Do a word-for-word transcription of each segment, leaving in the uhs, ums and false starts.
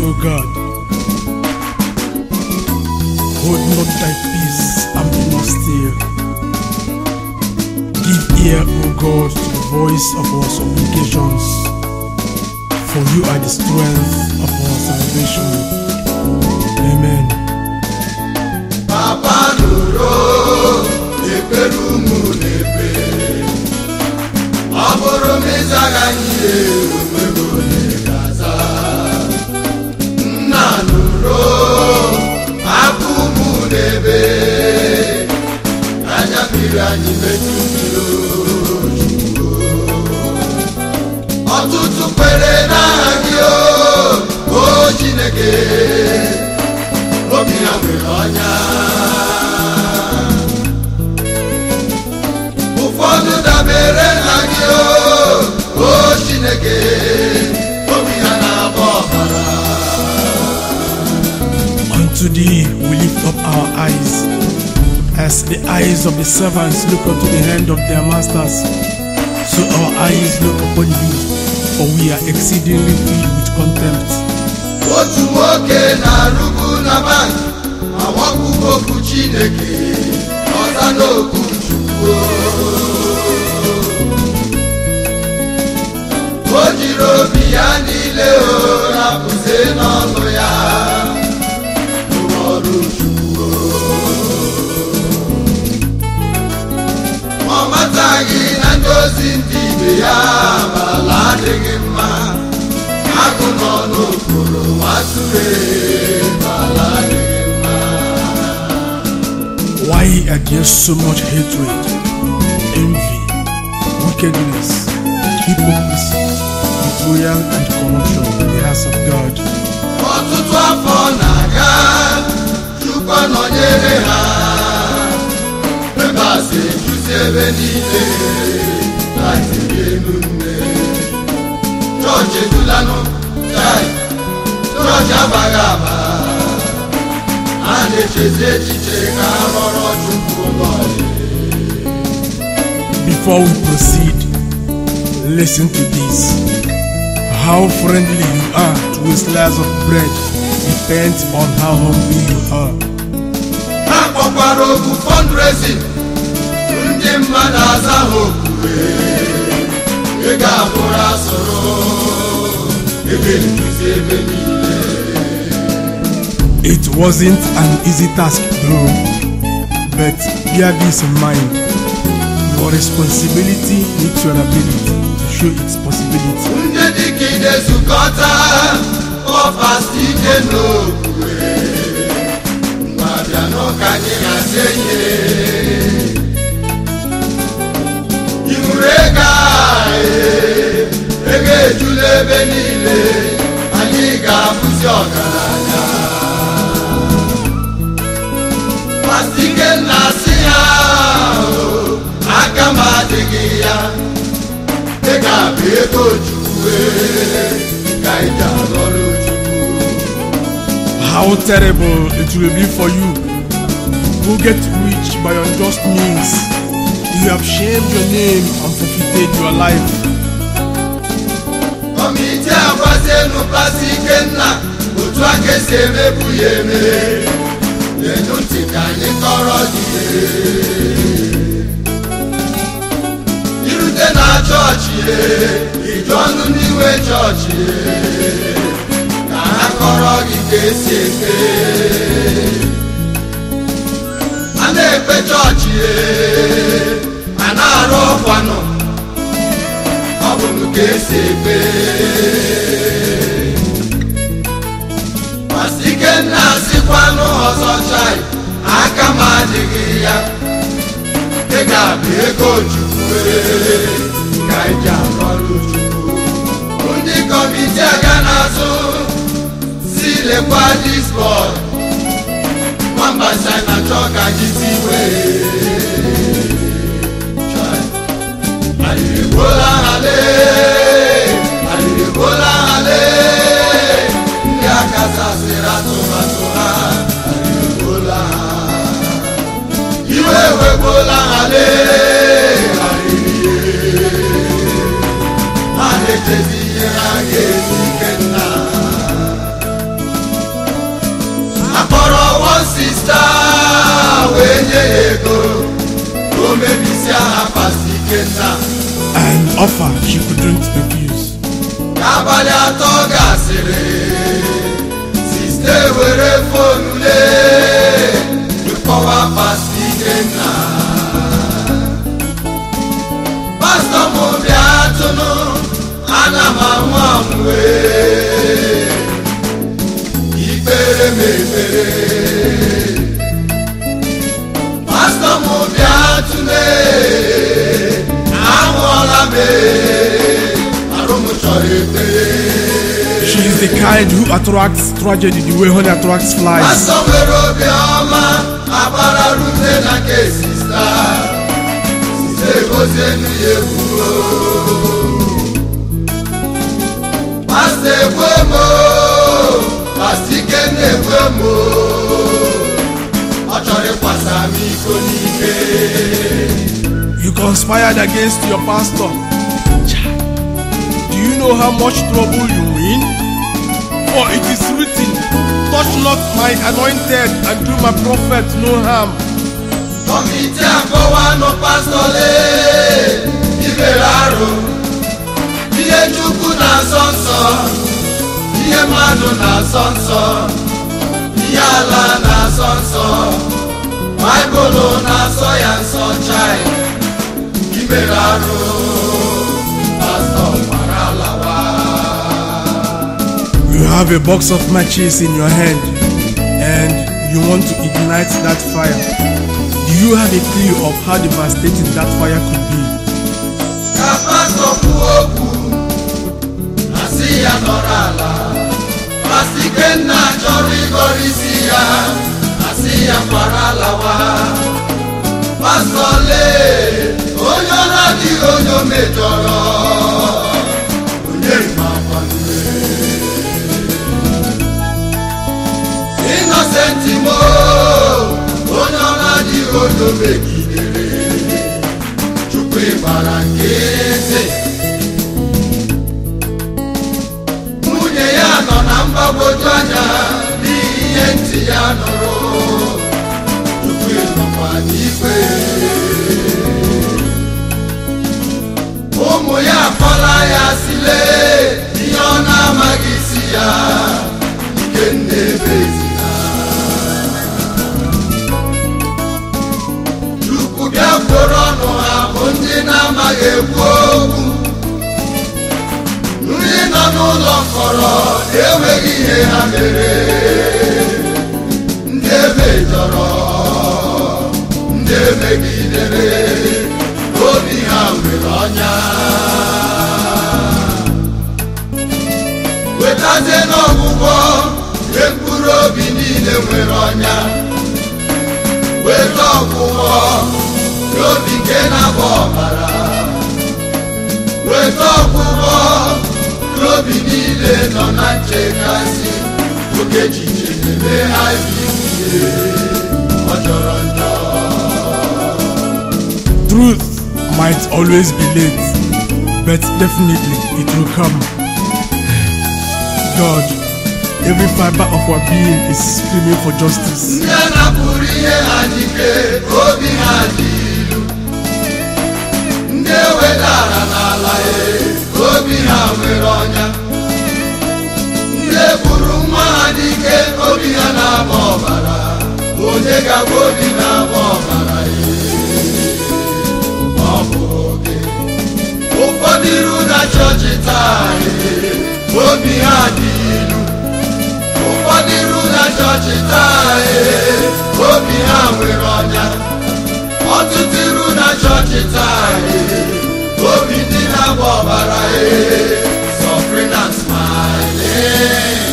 O God. Hold not thy peace and be not still. Give ear, O God, to the voice of our supplications, for you are the strength of our salvation. Amen. Papa nuro eperumu nebe aboro mezaganye umegone gaza nna nuro akumu nebe anya pirani betumiro ọtụtụ kwere n'agị o Chineke obi ya nwere ọnya ụfọdụ dabere na gị o Chineke obi ya na-agba ọbara. Unto thee we lift up our eyes, as the eyes of the servants look unto the hand of their masters, so our eyes look upon you, for we are exceedingly filled with contempt. Otu nwoke na-arụbu na bank awakwu okwu Chineke ọza n'okwu Chukwu. O jiri obi ya niile rapụzie n'ọnụ ya n'ọrụ Chukwu. Ọ mataghị na ndị ozi ndị ibe ya abalị adịghị mma. Agụ nọ n'okpuru nwatụrụ abalị adịghị mma. Why are there so much hatred, envy, wickedness, hypocrisy, betrayal, and corruption in the house of God? Ọtụtụ afọ na-aga, Chukwu nọnyere ha. Members ejuzi ebe niile, na-etiri emume. Chọọchị edulanụ, chọọchị abaghị aba. A na-echezi echiche ka a rọrọ Chukwu ụlọ. Before we proceed, listen to this. How friendly you are to a slice of bread depends on how hungry you are. Ha kpọkwara okwu fundraising, ndị mmadụ aza ha okwukwe. Ị ga-abụrụ asụrụ, ebe nduzi ebe niile. It wasn't an easy task though, but bear this in mind. Your responsibility needs your ability to show its possibility. Ndị dịka ide zukọta ọfasi ike n'okwukwe. Mgbabịa n'ụka anyị hazie ihe. Iwuru ego anyị, ego ejula ebe niile, anyị ga-abụzi ọgaranya. Pastọ Ikenna asị ya aka m adịghị ya. Ego a bụ ego Chukwu ka ị ji alọrụ Chukwu. How terrible it will be for you who get rich by unjust means. You have shamed your name and forfeited your life. Kọmiti agwazienu Pastọ Ikenna otu aka esi emebu ya eme. Lenụ ntị ka anyị kọrọ gị. Irute na chọọchị iju ọnụ n'iwe chọọchị ka ha kọrọ gị ka esi ekpe. A na-ekpe chọọchị a na-arụ ọkwanụ, ọ bụrụ ka esi ekpe. Pastọ Ikenna asịkwanụ ọzọ chai aka m adịghị ya. Ego a bụ ego Chukwu ka ị ji alọrụ Chukwu. Ndị kọmiti aga n'azụ si lekwa dis boy. Nwamba China chọọ ka gị tiwe. Aliri gbola ha lee, aliri gbola ha lee. Ndị aka sasịrị atụmatụ ha, aliri gbola ha. Iwe wegbola ha lee, aliri ha na-echezi ihe ha ga-esi Ikenna. An offer she couldn't refuse. Abalị atọ gasịrị, siste were fonu le ịkpọwa Pastọ Ikenna. Pastọ m bịa tụnụ, ana m anwụ anwụ ikpere m ekpere. Pastọ m bịa tụnụ, anwụọla m She is the kind who attracts tragedy the way honey attracts flies. You conspired against your pastor. Do you know how much trouble you in? For it is written, touch not my anointed and do my prophet no harm. Committee akọwa no pastor le iberaro. Ihe Chukwu na nsọ, ihe mmadụ na nsọ, ihe ala na nsọ, Bible na nsọ ya nsọ chai. Iberaro. You have a box of matches in your hand and you want to ignite that fire. Do you have a clue of how devastating that fire could be? Innocentimo, onye di onye megidere, Chukwu ịgbara nkịtị. Nwunye ya nọ na mgbagwoju anya n'ihe ntị ya nụrụ, Chukwu ịnọkwa n'ikpe. Ụmụ ya akpọla ya sile, ihe ọ na-amaghị isi ya. Chukwu bịa kwụrụ ọnụ ha bụ ndị na-amaghị ekwu okwu. Ndị nọ n'ụlọ mkpọrọ enweghị ihe ha mere. Ndị emejọrọ, ndị emegidere, obi ha nwere ọnya. Wetazie n'ọgwụgwọ mkpụrụ obi niile nwere ọnya. Weta ọgwụgwọ n'obi nke na-agba ọbara. Weta ọgwụgwọ n'obi niile nọ na nchekasị. Oke echiche na-eme ha ihe ọ jọrọ njọ. Truth might always be late, but definitely it will come. God, every fiber of our being is screaming for justice. Ụfọdụ na chọọchị taa, obi ha dị ilu. Ụfọdụ na chọọchị taa, obi ha nwere ọnya. Ọtụtụ iru na chọọchị taa, obi ndị na-agba ọbara, suffering and smiling.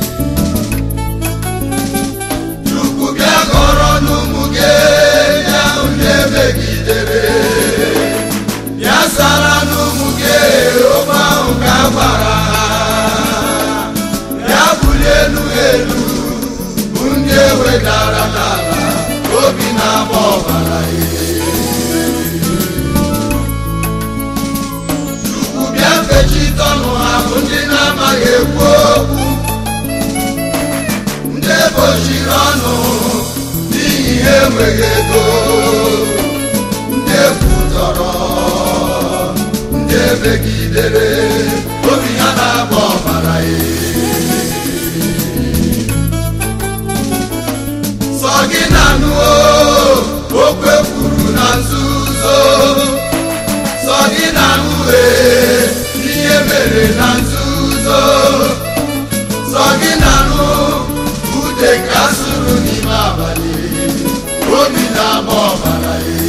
Chukwu bịa gọrọ n'ụmụ gị ya ndị emegidere. Ya sara n'ụmụ gị okwu ahụ ka gbara. Ya bulie elu elu bụ ndị ewedara n'ala, obi na-agba ọbara. Chukwu bịa fechite ọnụ ha bụ ndị na-amaghị ekwu okwu. Ndị ebochiri ọnụ n'ihi ha enweghị ego. Ndị ekwu megidere obi ha na-agba ọbara ya. Sọ gị na-anụ okwu ekwuru na nzuzo, sọ gị na-anụ ihe mere na nzuzo, sọ gị na-anụ ude ka sụrụ n'ime abalị obi na-agba ọbara ya.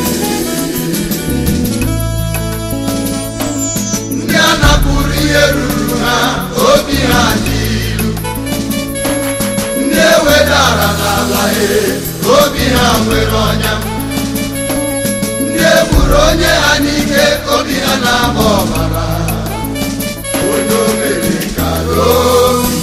Ndị a napụrụ ihe ruru ha obi ha dị ilu, ndị ewedara n'ala ya obi ha nwere ọnya, ndị egburu onye ha n'ike obi ha na-agba ọbara onye o mere ka obi.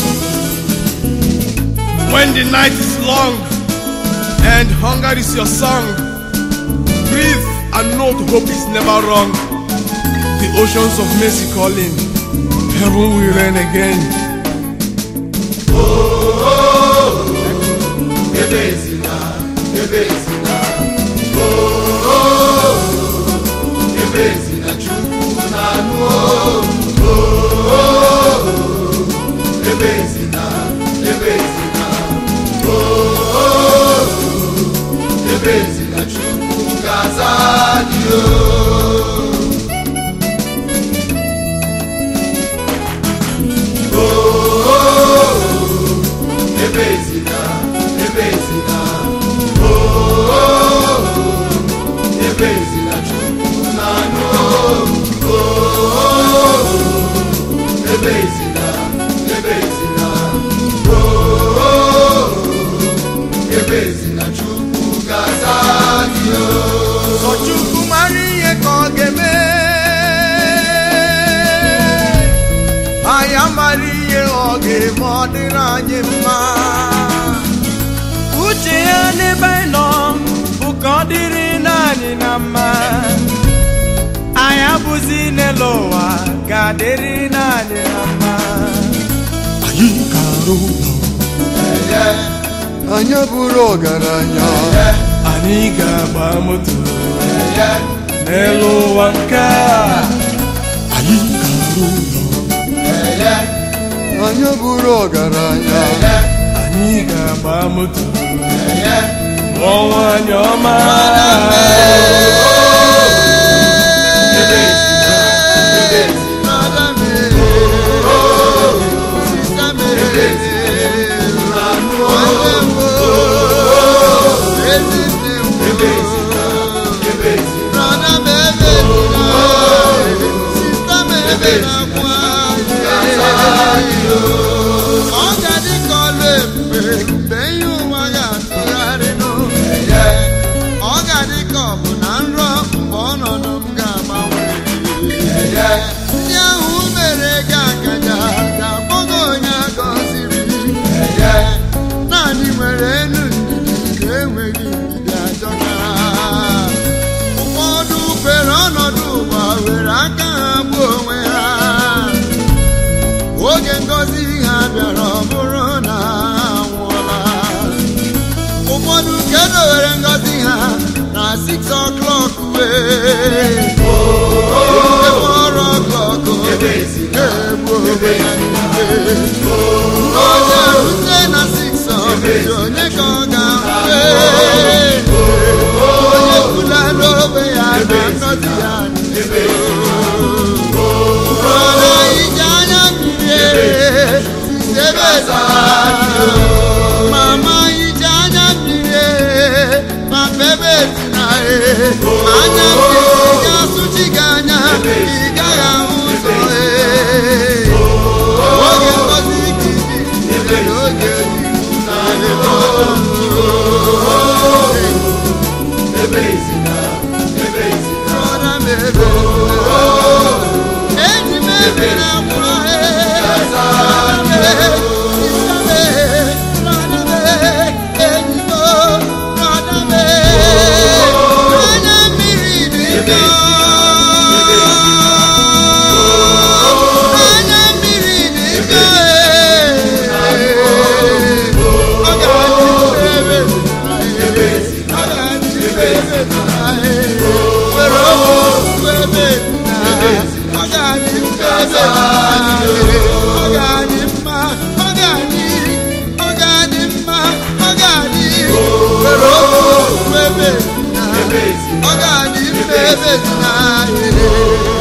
When the night is long and hunger is your song, breathe and know the hope is never wrong. The oceans of mercy calling, heaven will rain again. Oh, oh, oh, ebezina, ebezina. Oh, oh, oh, ebezina chukwu na-anụ. Oh, oh, oh, ebezina, ebezina. Oh, oh, oh, ebezina chukwu ga-aza gị. Ebezina, ebezina, oh, oh, oh, ebezina chukwu na-anụ. Oh, oh, oh, ebezina, ebezina, oh, oh, oh, ebezina chukwu ga-aza gị. Sọ Chukwu mara ihe ka ọ ga-eme, anyị amara ihe ọ ga-eme ọ dịrị anyị mma. Uche ya n'ebe anyị nọ bụ ka ọ dịrị naanị na mma. Anyị abụzi n'elu ụwa ga-adịrị naanị na mma. Anyị gara ụlọ, Anyị bụrụ ọgaranya, anyị ga-agba moto n'elu ụwa nke a. Anyị gara ụlọ, anyị bụrụ ọgaranya, anyị ga-agba moto lụọ nwanyị ọma. Ọ ga-adị ka ọlụ ebube mgbe ihe ụwa ga-atụgharị nụ. Ọ ga-adị ka ọ bụ na nrọ mgbe ọnọdụ m ga-agbanwe. Ndị ahụ mere gị akaja ga-akpọgo onye agọziri. Naanị nwere enu ndidi ga-enweghị ndidi ajọka. Ụfọdụ kwere ọnọdụ ụwa were aka ha gbuo onwe ha. Oge ngozi ha bịara ọ bụrụ na ha nwụọla. Ụfọdụ ka edowere ngozi ha na six o'clock wee four o'clock na-egbu onwe ya n'ike. Onye rute na six o'clock onye ka ọ ga-ahụ? Onye kwula n'obe ya na ngozi ya n'ike. Mama ije anya mmiri ma bebe tina anya mmiri ga-asụchi gị anya ị gaghị ahụ ụzọ. Oge ngozi gị dị n'oge enyi m ebere akwụrụ ebe ọ ga-adị mma ọ ga-adị ọ ga-adị mma ọ ga-adị were okwu ebe ọ ga-adị mma ebe